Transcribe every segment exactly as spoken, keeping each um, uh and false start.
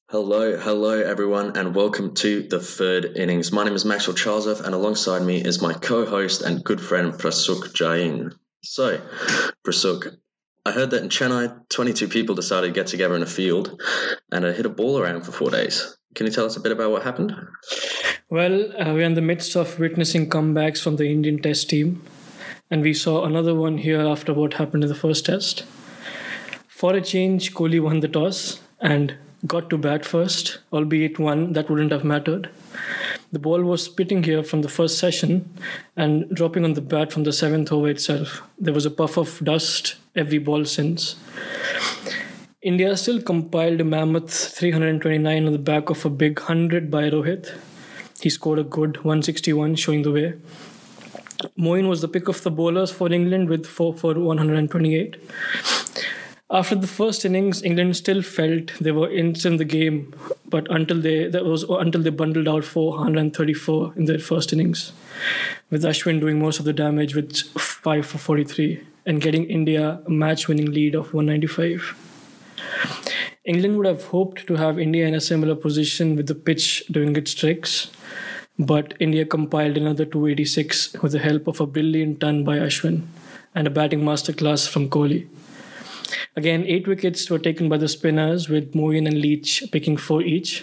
Hello, hello everyone, and welcome to the third innings. My name is Maxwell Charlesoff, and alongside me is my co-host and good friend Prasuk Jain. So, Prasuk, I heard that in Chennai, twenty-two people decided to get together in a field and uh, hit a ball around for four days. Can you tell us a bit about what happened? Well, uh, we're in the midst of witnessing comebacks from the Indian Test team, and we saw another one here after what happened in the first Test. For a change, Kohli won the toss and got to bat first, albeit one that wouldn't have mattered. The ball was spitting here from the first session and dropping on the bat from the seventh over itself. There was a puff of dust every ball since. India still compiled a mammoth three hundred twenty-nine on the back of a big one hundred by Rohit. He scored a good one sixty-one, showing the way. Moeen was the pick of the bowlers for England with four for one hundred twenty-eight. After the first innings, England still felt they were in the game, but until they that was until they bundled out four hundred thirty-four in their first innings, with Ashwin doing most of the damage with five for forty-three and getting India a match-winning lead of one ninety-five. England would have hoped to have India in a similar position with the pitch doing its tricks, but India compiled another two eighty-six with the help of a brilliant ton by Ashwin and a batting masterclass from Kohli. Again, eight wickets were taken by the spinners, with Moeen and Leach picking four each.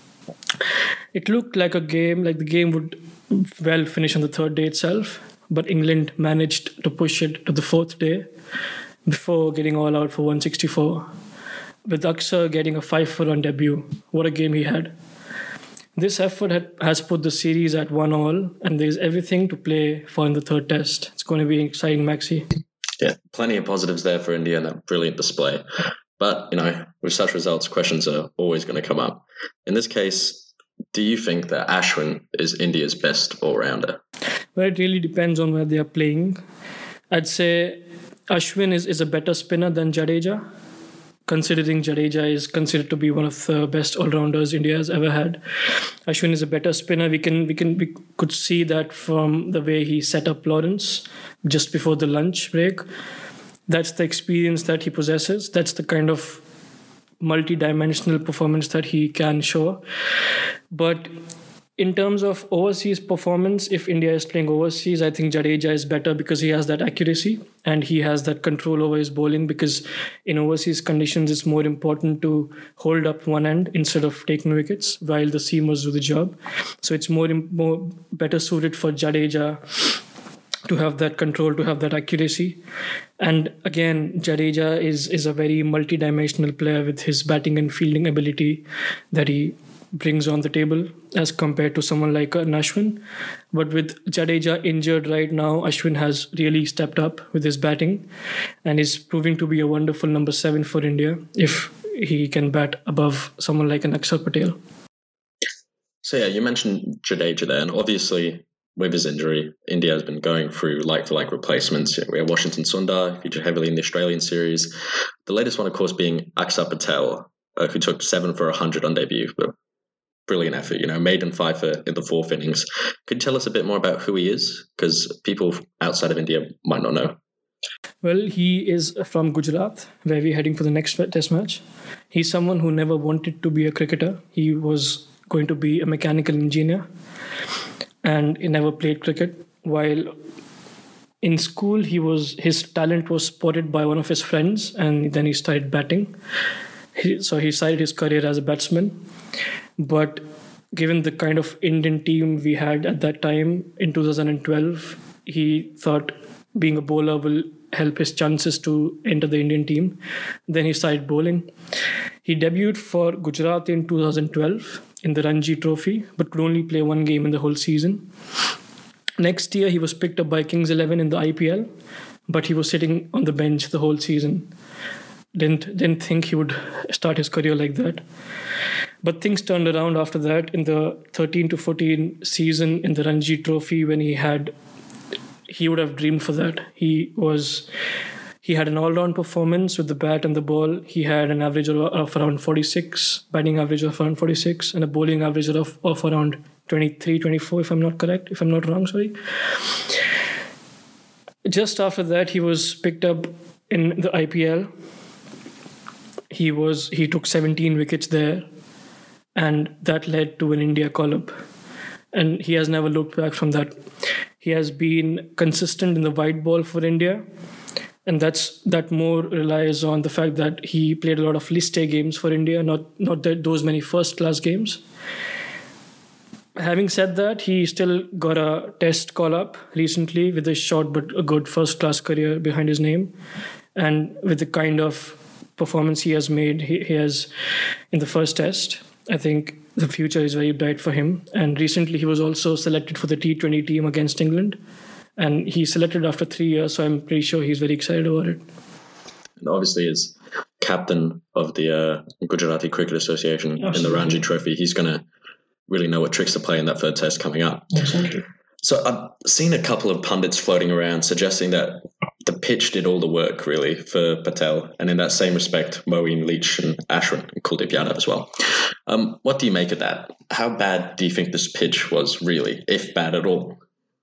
It looked like a game, like the game would well finish on the third day itself, but England managed to push it to the fourth day before getting all out for one sixty-four, with Akshar getting a five-for on debut. What a game he had. This effort had, has put the series at one all, and there's everything to play for in the third test. It's going to be exciting, Maxi. Yeah, plenty of positives there for India and a brilliant display. But, you know, with such results, questions are always going to come up. In this case, do you think that Ashwin is India's best all-rounder? Well, it really depends on where they are playing. I'd say Ashwin is, is a better spinner than Jadeja, considering Jadeja is considered to be one of the best all-rounders India has ever had. Ashwin is a better spinner. We can we can we could see that from the way he set up Lawrence just before the lunch break. That's the experience that he possesses. That's the kind of multi-dimensional performance that he can show. But in terms of overseas performance, if India is playing overseas, I think Jadeja is better because he has that accuracy and he has that control over his bowling, because in overseas conditions, it's more important to hold up one end instead of taking wickets while the seamers do the job. So it's more, more better suited for Jadeja to have that control, to have that accuracy. And again, Jadeja is, is a very multi-dimensional player with his batting and fielding ability that he brings on the table as compared to someone like an Ashwin. But with Jadeja injured right now, Ashwin has really stepped up with his batting and is proving to be a wonderful number seven for India if he can bat above someone like an Akshar Patel. So yeah, you mentioned Jadeja there, and obviously with his injury, India has been going through like-for-like replacements. We have Washington Sundar, featured heavily in the Australian series. The latest one, of course, being Akshar Patel, uh, who took seven for one hundred on debut. But brilliant effort, you know, maiden fifer in the fourth innings. Could you tell us a bit more about who he is? Because people outside of India might not know. Well, he is from Gujarat, where we're heading for the next test match. He's someone who never wanted to be a cricketer. He was going to be a mechanical engineer, and he never played cricket. While in school, he was his talent was spotted by one of his friends, and then he started batting. He, so he started his career as a batsman. But given the kind of Indian team we had at that time in two thousand twelve, he thought being a bowler will help his chances to enter the Indian team. Then he started bowling. He debuted for Gujarat in two thousand twelve in the Ranji Trophy, but could only play one game in the whole season. Next year, he was picked up by Kings eleven in the I P L, but he was sitting on the bench the whole season. Didn't didn't think he would start his career like that. But things turned around after that in the thirteen to fourteen season in the Ranji Trophy, when he had, he would have dreamed for that. He was, he had an all-round performance with the bat and the ball. He had an average of, of around forty-six, batting average of around forty-six, and a bowling average of, of around twenty-three, twenty-four, if I'm not correct, if I'm not wrong, sorry. Just after that, he was picked up in the I P L. He was he took seventeen wickets there. and that led to an India call-up. And he has never looked back from that. He has been consistent in the white ball for India, and that's that more relies on the fact that he played a lot of list A games for India, not not that those many first-class games. Having said that, he still got a test call-up recently with a short but a good first-class career behind his name. And with the kind of performance he has made, he, he has in the first test, I think the future is very bright for him. And recently he was also selected for the T twenty team against England. And he selected after three years, so I'm pretty sure he's very excited about it. And obviously, as captain of the uh, Gujarati Cricket Association Absolutely. in the Ranji Trophy, he's going to really know what tricks to play in that third test coming up. Exactly. So I've seen a couple of pundits floating around suggesting that the pitch did all the work, really, for Patel. And in that same respect, Moeen, Leach and Ashwin and Kuldeep Yadav as well. Um, what do you make of that? How bad do you think this pitch was, really, if bad at all?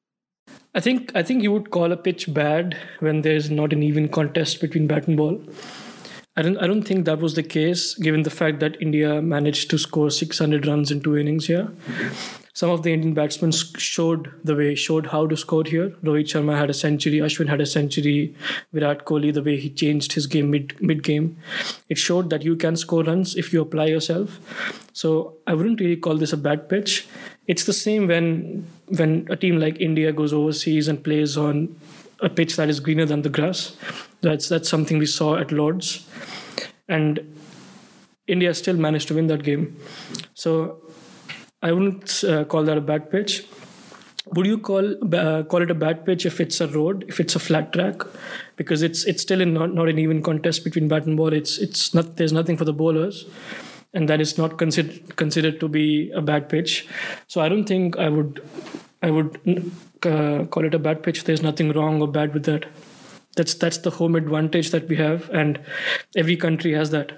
I think I think you would call a pitch bad when there's not an even contest between bat and ball. I don't I don't think that was the case, given the fact that India managed to score six hundred runs in two innings here. Mm-hmm. Some of the Indian batsmen showed the way, showed how to score here. Rohit Sharma had a century, Ashwin had a century, Virat Kohli, the way he changed his game mid mid game. It showed that you can score runs if you apply yourself. So I wouldn't really call this a bad pitch. It's the same when when a team like India goes overseas and plays on a pitch that is greener than the grass. That's that's something we saw at Lord's. And India still managed to win that game. So I wouldn't uh, call that a bad pitch. Would you call uh, call it a bad pitch if it's a road, if it's a flat track? Because it's it's still in not, not an even contest between bat and ball. It's it's not there's nothing for the bowlers, and that is not considered considered to be a bad pitch. So I don't think I would I would uh, call it a bad pitch. There's nothing wrong or bad with that. That's that's the home advantage that we have, and every country has that.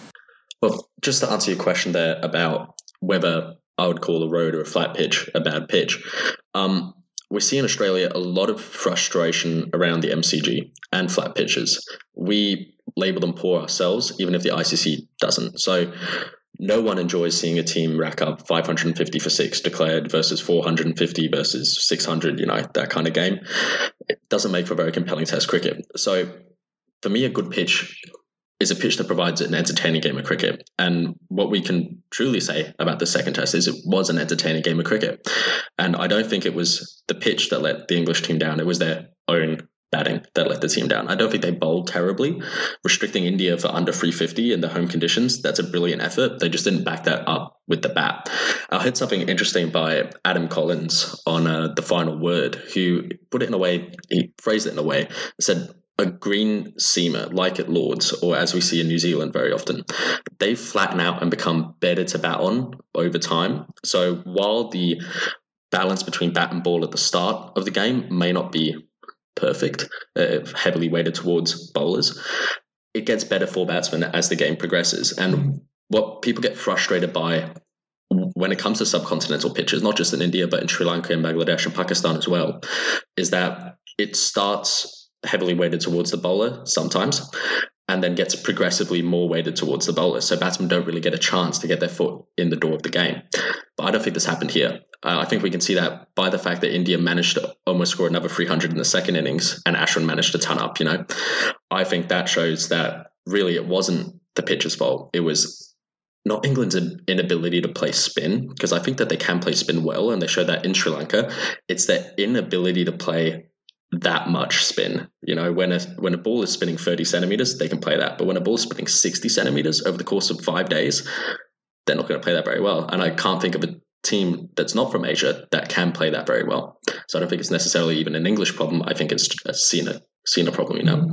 Well, just to answer your question there about whether I would call a road or a flat pitch a bad pitch. Um, we see in Australia a lot of frustration around the M C G and flat pitches. We label them poor ourselves, even if the I C C doesn't. So no one enjoys seeing a team rack up five hundred fifty for six declared versus four hundred fifty versus six hundred, you know, that kind of game. It doesn't make for very compelling test cricket. So for me, a good pitch is a pitch that provides an entertaining game of cricket. And what we can truly say about the second test is it was an entertaining game of cricket. And I don't think it was the pitch that let the English team down. It was their own batting that let the team down. I don't think they bowled terribly. Restricting India for under three fifty in the home conditions, that's a brilliant effort. They just didn't back that up with the bat. I heard something interesting by Adam Collins on uh, The Final Word, who put it in a way, he phrased it in a way, said, a green seamer, like at Lord's, or as we see in New Zealand very often, they flatten out and become better to bat on over time. So while the balance between bat and ball at the start of the game may not be perfect, uh, heavily weighted towards bowlers, it gets better for batsmen as the game progresses. And what people get frustrated by when it comes to subcontinental pitches, not just in India, but in Sri Lanka and Bangladesh and Pakistan as well, is that it starts heavily weighted towards the bowler sometimes, and then gets progressively more weighted towards the bowler. So batsmen don't really get a chance to get their foot in the door of the game. But I don't think this happened here. Uh, I think we can see that by the fact that India managed to almost score another three hundred in the second innings and Ashwin managed to ton up, you know. I think that shows that really it wasn't the pitcher's fault. It was not England's inability to play spin, because I think that they can play spin well, and they showed that in Sri Lanka. It's their inability to play that much spin. You know, when a when a ball is spinning thirty centimeters, they can play that. But when a ball is spinning sixty centimeters over the course of five days, they're not going to play that very well. And I can't think of a team that's not from Asia that can play that very well. So I don't think it's necessarily even an English problem. I think it's a Sina Sina problem, you know.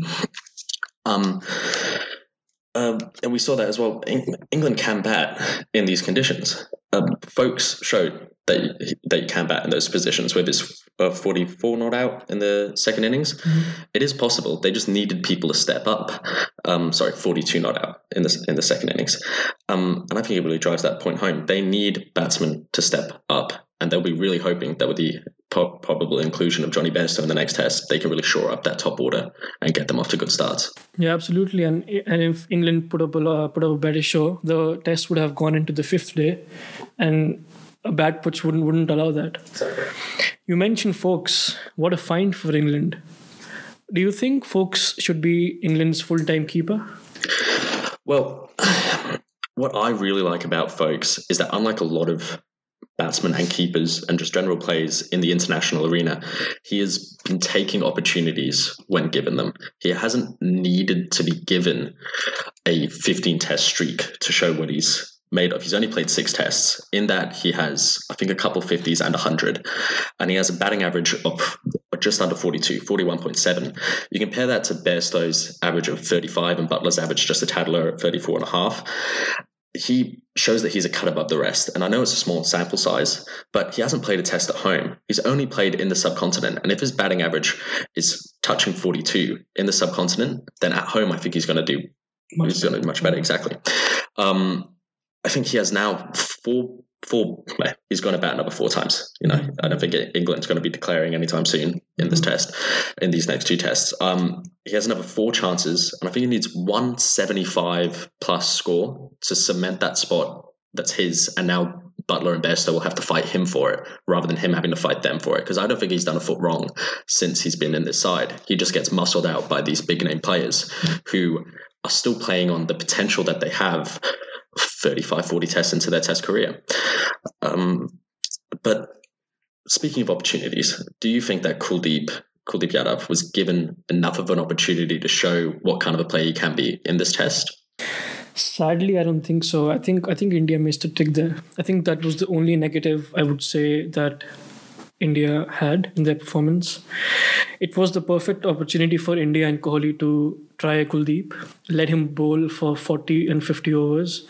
Um, um, and we saw that as well. England can bat in these conditions. Um, folks showed that you, that you can bat in those positions with his uh, forty-four not out in the second innings. Mm-hmm. It is possible. They just needed people to step up. Um, sorry, forty-two not out in the in the second innings. Um, and I think it really drives that point home. They need batsmen to step up, and they'll be really hoping that with the po- probable inclusion of Johnny Bairstow in the next test, they can really shore up that top order and get them off to good starts. Yeah, absolutely. And and if England put up a uh, put up a better show, the test would have gone into the fifth day, and a bad pitch wouldn't wouldn't allow that. Exactly. You mentioned Foakes. What a find for England. Do you think Foakes should be England's full-time keeper? Well, what I really like about Foakes is that unlike a lot of batsmen and keepers and just general players in the international arena, he has been taking opportunities when given them. He hasn't needed to be given a fifteen test streak to show what he's made of. He's only played six tests. In that, he has, I think, a couple fifties and one hundred. And he has a batting average of just under forty-two, forty-one point seven. You compare that to Bairstow's average of thirty-five and Butler's average just a tad lower at thirty-four and a half. He shows that he's a cut above the rest. And I know it's a small sample size, but he hasn't played a test at home. He's only played in the subcontinent. And if his batting average is touching forty-two in the subcontinent, then at home, I think he's going to do much he's going to do much better. Exactly. Um, I think he has now four, four, well, he's going to bat another four times. You know, I don't think England's going to be declaring anytime soon in this test, in these next two tests. Um, he has another four chances, and I think he needs one seventy-five plus score to cement that spot that's his. And now Butler and Bairstow will have to fight him for it rather than him having to fight them for it. Because I don't think he's done a foot wrong since he's been in this side. He just gets muscled out by these big name players who are still playing on the potential that they have thirty-five, forty tests into their test career. Um, but speaking of opportunities, do you think that Kuldeep, Kuldeep Yadav was given enough of an opportunity to show what kind of a player he can be in this test? Sadly, I don't think so. I think I think India missed a trick there. I think that was the only negative I would say that India had in their performance. It was the perfect opportunity for India and Kohli to try Kuldeep, let him bowl for forty and fifty overs,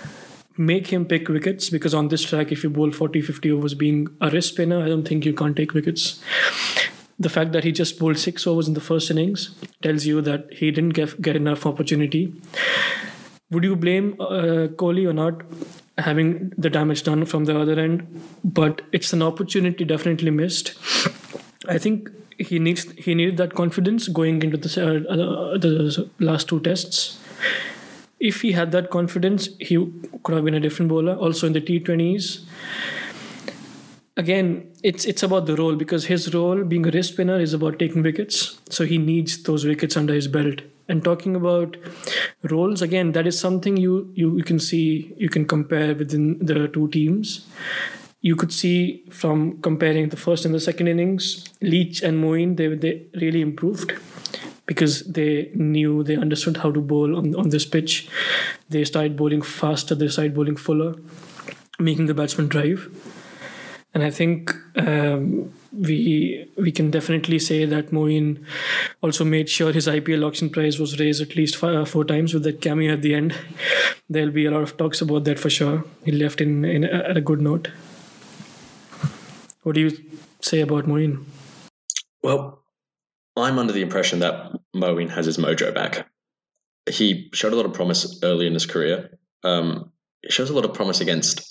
make him pick wickets, because on this track, if you bowl forty, fifty overs being a wrist spinner, I don't think you can't take wickets. The fact that he just bowled six overs in the first innings tells you that he didn't get, get enough opportunity. Would you blame uh, Kohli or not having the damage done from the other end? But it's an opportunity definitely missed. I think he needs he needed that confidence going into the, uh, the last two tests. If he had that confidence, he could have been a different bowler. Also in the T twenties. Again, it's it's about the role, because his role being a wrist spinner is about taking wickets. So he needs those wickets under his belt. And talking about roles, again, that is something you, you, you can see, you can compare within the two teams. You could see from comparing the first and the second innings, Leach and Moeen, they they really improved because they knew, they understood how to bowl on, on this pitch. They started bowling faster, they started bowling fuller, making the batsman drive. And I think um, we we can definitely say that Moeen also made sure his I P L auction price was raised at least five, four times with that cameo at the end. There'll be a lot of talks about that for sure. He left in, in at a good note. What do you say about Moeen? Well, I'm under the impression that Moeen has his mojo back. He showed a lot of promise early in his career. Um, he shows a lot of promise against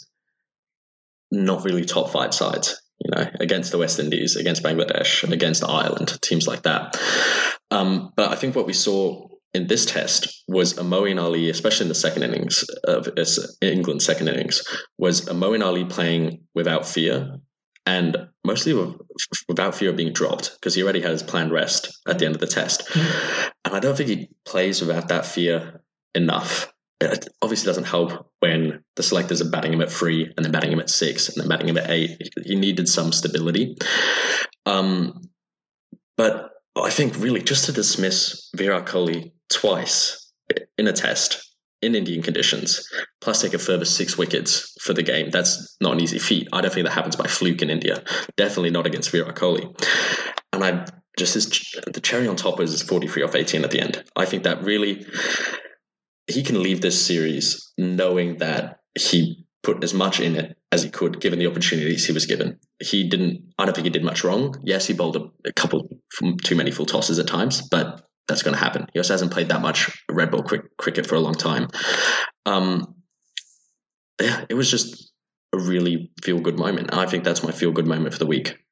not really top five sides, you know, against the West Indies, against Bangladesh, against Ireland, teams like that. Um, but I think what we saw in this test was a Moeen Ali, especially in the second innings of England's second innings, was a Moeen Ali playing without fear, and mostly without fear of being dropped, because he already had his planned rest at the end of the test. Mm-hmm. And I don't think he plays without that fear enough. It obviously doesn't help when the selectors are batting him at three and then batting him at six and then batting him at eight. He needed some stability. Um, but I think really just to dismiss Virat Kohli twice in a test in Indian conditions, plus take a further six wickets for the game, that's not an easy feat. I don't think that happens by fluke in India. Definitely not against Virat Kohli. And I just, his, the cherry on top was his forty-three off eighteen at the end. I think that really... he can leave this series knowing that he put as much in it as he could, given the opportunities he was given. He didn't, I don't think he did much wrong. Yes, he bowled a, a couple too many full tosses at times, but that's going to happen. He also hasn't played that much red ball quick, cricket for a long time. Um, yeah, it was just a really feel-good moment. I think that's my feel-good moment for the week.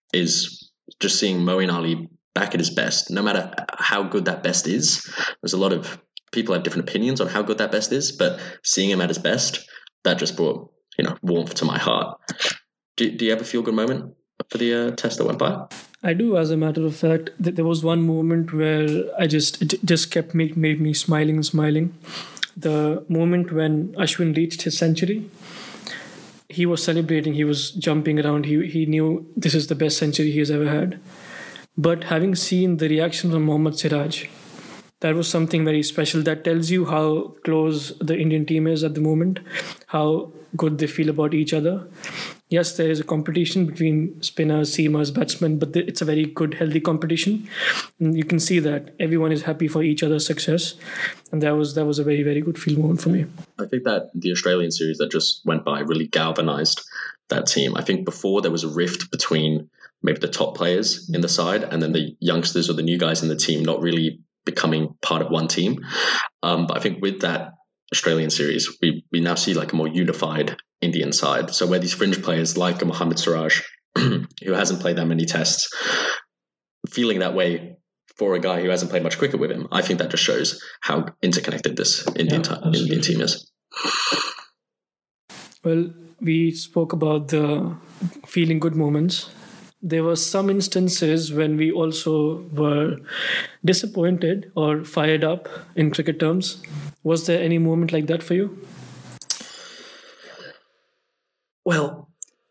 is just seeing Moeen Ali back at his best, no matter how good that best is. There's a lot of people have different opinions on how good that best is, but seeing him at his best, that just brought, you know, warmth to my heart. Do, do you have a feel-good moment for the uh, test that went by? I do, as a matter of fact. Th- there was one moment where I just it just kept make, made me smiling and smiling. The moment when Ashwin reached his century, he was celebrating, he was jumping around, he he knew this is the best century he has ever had. But having seen the reaction from Mohammad Siraj, that was something very special. That tells you how close the Indian team is at the moment, how good they feel about each other. Yes, there is a competition between spinners, seamers, batsmen, but it's a very good, healthy competition. And you can see that everyone is happy for each other's success. And that was that was a very, very good feel moment for me. I think that the Australian series that just went by really galvanised that team. I think before there was a rift between maybe the top players in the side and then the youngsters or the new guys in the team not really becoming part of one team. Um, but I think with that Australian series, we, we now see like a more unified Indian side. So where these fringe players like a Mohammad Siraj, who hasn't played that many tests, feeling that way for a guy who hasn't played much cricket with him, I think that just shows how interconnected this Indian, yeah, t- Indian team is. Well, we spoke about the feeling good moments. There were some instances when we also were disappointed or fired up in cricket terms. Was there any moment like that for you? Well,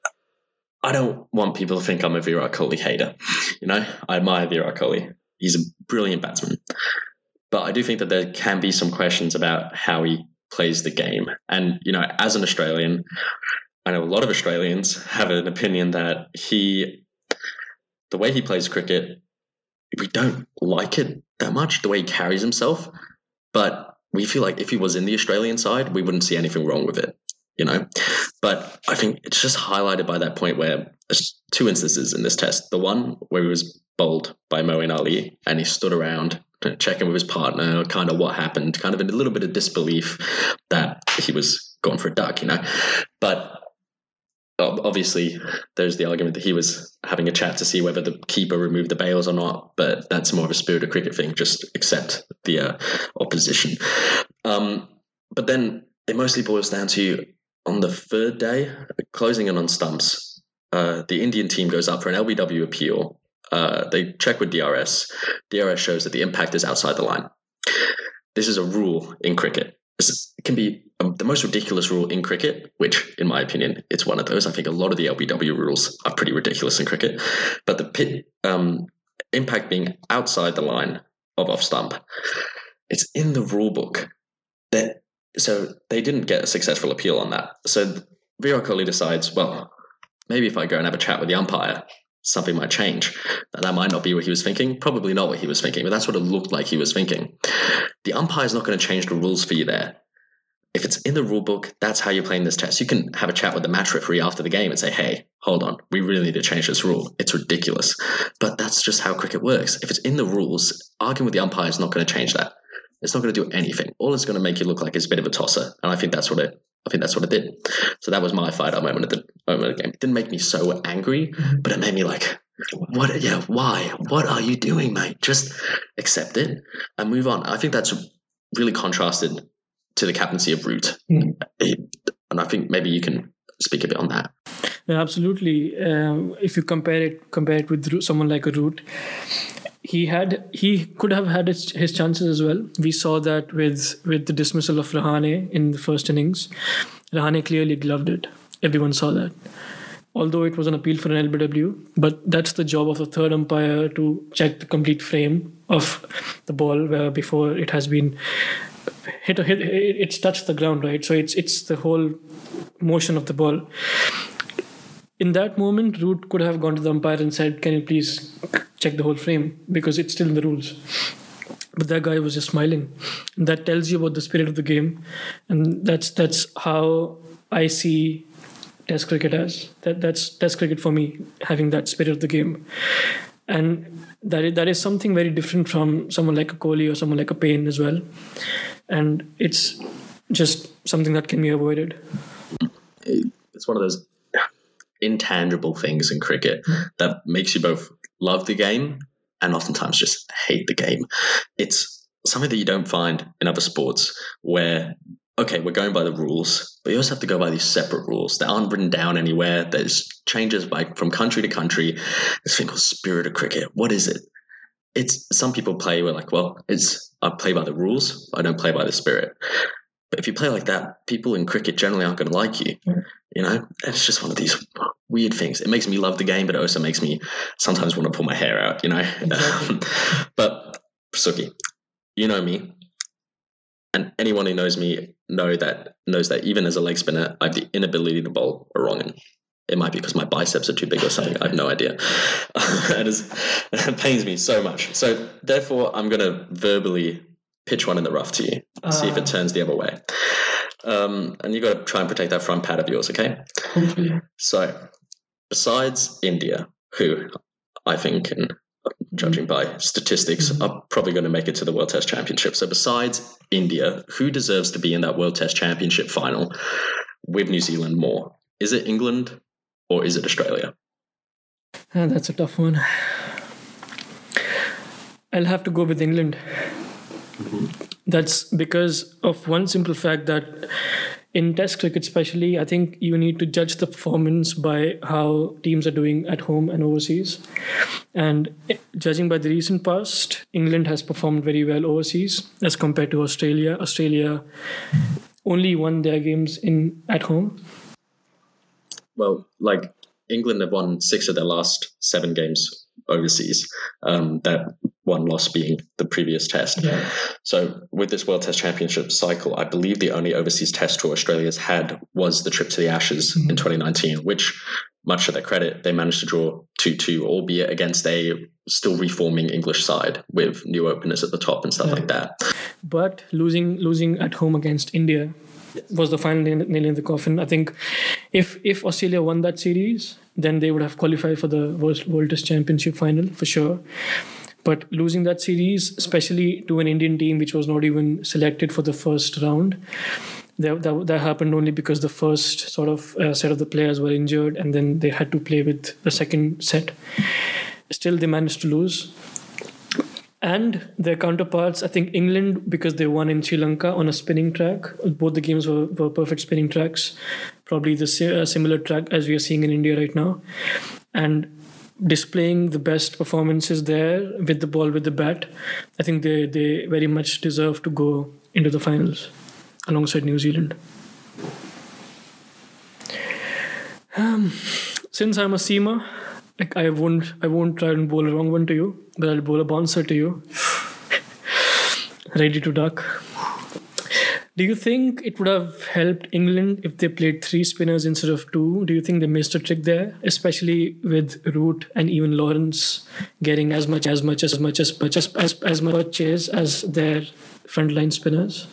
I don't want people to think I'm a Virat Kohli hater. You know, I admire Virat Kohli. He's a brilliant batsman. But I do think that there can be some questions about how he plays the game. And, you know, as an Australian, I know a lot of Australians have an opinion that he... the way he plays cricket, we don't like it that much, the way he carries himself. But we feel like if he was in the Australian side, we wouldn't see anything wrong with it, you know? But I think it's just highlighted by that point where there's two instances in this test. The one where he was bowled by Moeen Ali and he stood around checking with his partner, kind of what happened, kind of in a little bit of disbelief that he was going for a duck, you know? But obviously, there's the argument that he was having a chat to see whether the keeper removed the bails or not, but that's more of a spirit of cricket thing, just accept the uh, opposition. Um, but then it mostly boils down to, on the third day, closing in on stumps, uh, the Indian team goes up for an L B W appeal. Uh, they check with D R S. D R S shows that the impact is outside the line. This is a rule in cricket. This can be um, the most ridiculous rule in cricket, which, in my opinion, it's one of those. I think a lot of the L B W rules are pretty ridiculous in cricket. But the pit, um, impact being outside the line of off stump, it's in the rule book. That, so they didn't get a successful appeal on that. So Virat Kohli decides, well, maybe if I go and have a chat with the umpire, something might change. Now, that might not be what he was thinking. Probably not what he was thinking, but that's what it looked like he was thinking. The umpire is not going to change the rules for you there. If it's in the rule book, that's how you're playing this test. You can have a chat with the match referee after the game and say, hey, hold on, we really need to change this rule. It's ridiculous. But that's just how cricket works. If it's in the rules, arguing with the umpire is not going to change that. It's not going to do anything. All it's going to make you look like is a bit of a tosser. And I think that's what it I think that's what it did. So that was my fight up moment at the moment of the game. It didn't make me so angry, but it made me like, what, yeah, why? What are you doing, mate? Just accept it and move on. I think that's really contrasted to the captaincy of Root. Mm. And I think maybe you can speak a bit on that. Yeah, absolutely. Um, if you compare it, compare it with someone like a Root, he had he could have had his, his chances as well. We saw that with with the dismissal of Rahane in the first innings. Rahane clearly gloved it. Everyone saw that. Although it was an appeal for an L B W, but that's the job of the third umpire to check the complete frame of the ball where before it has been hit or hit, it's touched the ground, right? So it's it's the whole motion of the ball. In that moment, Root could have gone to the umpire and said, can you please check the whole frame? Because it's still in the rules. But that guy was just smiling. And that tells you about the spirit of the game. And that's that's how I see Test cricket as. That That's Test cricket for me, having that spirit of the game. And that is, that is something very different from someone like a Kohli or someone like a Payne as well. And it's just something that can be avoided. It's one of those... intangible things in cricket that makes you both love the game and oftentimes just hate the game. It's something that you don't find in other sports where, okay, we're going by the rules, but you also have to go by these separate rules that aren't written down anywhere. There's changes by from country to country. This thing called spirit of cricket. What is it? It's some people play where like, well, it's I play by the rules. I don't play by the spirit. But if you play like that, people in cricket generally aren't going to like you. Mm. You know, it's just one of these weird things. It makes me love the game, but it also makes me sometimes want to pull my hair out, you know. Exactly. But Suki, you know me, and anyone who knows me know that knows that even as a leg spinner, I have the inability to bowl a wrong one. It might be because my biceps are too big or something. I have no idea. It, is, it pains me so much. So therefore, I'm going to verbally pitch one in the rough to you, uh, see if it turns the other way. Um, and you got to try and protect that front pad of yours, okay? Hopefully. So, besides India, who I think, and judging by statistics, mm-hmm. are probably going to make it to the World Test Championship. So, besides India, who deserves to be in that World Test Championship final with New Zealand more? Is it England or is it Australia? Uh, that's a tough one. I'll have to go with England. Mm-hmm. That's because of one simple fact that in Test cricket especially, I think you need to judge the performance by how teams are doing at home and overseas. And judging by the recent past, England has performed very well overseas as compared to Australia. Australia only won their games in at home. Well, like England have won six of their last seven games overseas. Um, that one loss being the previous test. Yeah. So with this World Test Championship cycle, I believe the only overseas test tour Australia's had was the trip to the Ashes mm-hmm. in twenty nineteen, which, much to their credit, they managed to draw two two, albeit against a still reforming English side with new openers at the top and stuff yeah. like that. But losing losing at home against India was the final nail in the coffin. I think if if Australia won that series, then they would have qualified for the World, World Test Championship final for sure. But losing that series, especially to an Indian team which was not even selected for the first round, that, that, that happened only because the first sort of uh, set of the players were injured and then they had to play with the second set. Still, they managed to lose. And their counterparts, I think England, because they won in Sri Lanka on a spinning track, both the games were, were perfect spinning tracks, probably the uh, similar track as we are seeing in India right now. And displaying the best performances there with the ball, with the bat, I think they, they very much deserve to go into the finals alongside New Zealand. Um, since I'm a seamer, like I won't I won't try and bowl a wrong one to you, but I'll bowl a bouncer to you. Ready to duck. Do you think it would have helped England if they played three spinners instead of two? Do you think they missed a trick there, especially with Root and even Lawrence getting as much as much as much as much as as, as much chase as their frontline spinners?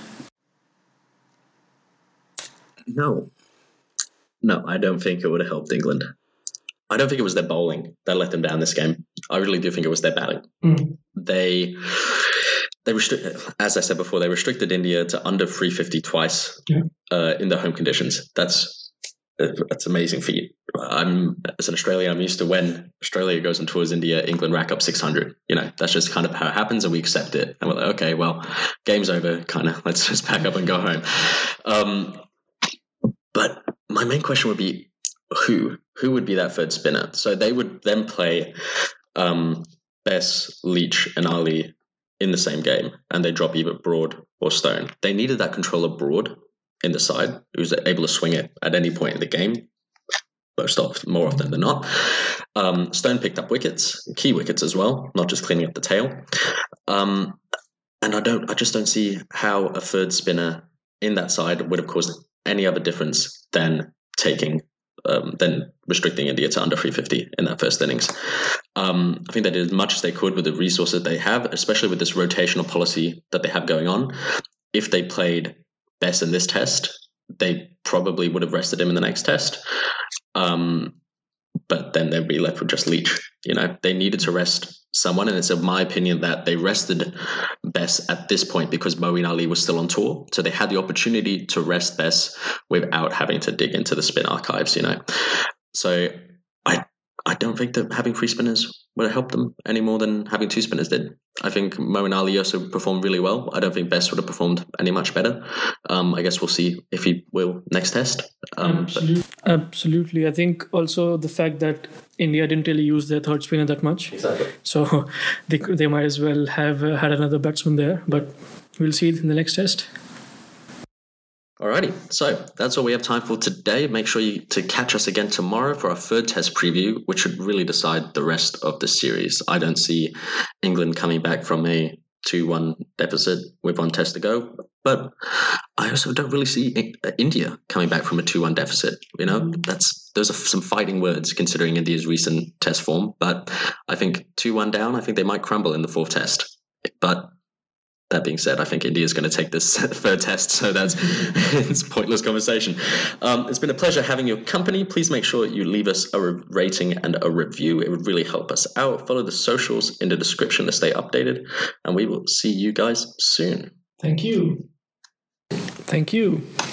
No, no, I don't think it would have helped England. I don't think it was their bowling that let them down this game. I really do think it was their batting. Mm. They. They restricted, as I said before, they restricted India to under three fifty twice yeah. uh, in the home conditions. That's that's amazing feat. I'm as an Australian, I'm used to when Australia goes and tours India, England rack up six hundred. You know, that's just kind of how it happens, and we accept it. And we're like, okay, well, game's over. Kind of, let's just pack up and go home. Um, but my main question would be, who who would be that third spinner? So they would then play um, Bess, Leach, and Ali in the same game, and they drop either Broad or Stone. They needed that controller Broad in the side who was able to swing it at any point in the game, most often, more often than not. Um, Stone picked up wickets, key wickets as well, not just cleaning up the tail. Um, and I don't, I just don't see how a third spinner in that side would have caused any other difference than taking Um, than restricting India to under three fifty in that first innings. Um, I think they did as much as they could with the resources they have, especially with this rotational policy that they have going on. If they played Bess in this test, they probably would have rested him in the next test. Um, but then they'd be left with just Leach. You know, they needed to rest someone, and it's in my opinion that they rested Bess at this point because Moeen Ali was still on tour. So they had the opportunity to rest Bess without having to dig into the spin archives, you know. So I I don't think that having three spinners would have helped them any more than having two spinners did. I think Moeen Ali also performed really well. I don't think Best would have performed any much better. Um, I guess we'll see if he will next test. Um, Absolutely. Absolutely. I think also the fact that India didn't really use their third spinner that much. Exactly. So they, they might as well have uh, had another batsman there. But we'll see it in the next test. Alrighty, so that's all we have time for today. Make sure you to catch us again tomorrow for our third test preview, which should really decide the rest of the series. I don't see England coming back from a two one deficit with one test to go, but I also don't really see India coming back from a two one deficit. You know, that's those are some fighting words considering India's recent test form, but I think two one down, I think they might crumble in the fourth test. But that being said, I think India is going to take this third test, so that's it's a pointless conversation. Um, it's been a pleasure having your company. Please make sure you leave us a re- rating and a review. It would really help us out. Follow the socials in the description to stay updated, and we will see you guys soon. Thank you. Thank you.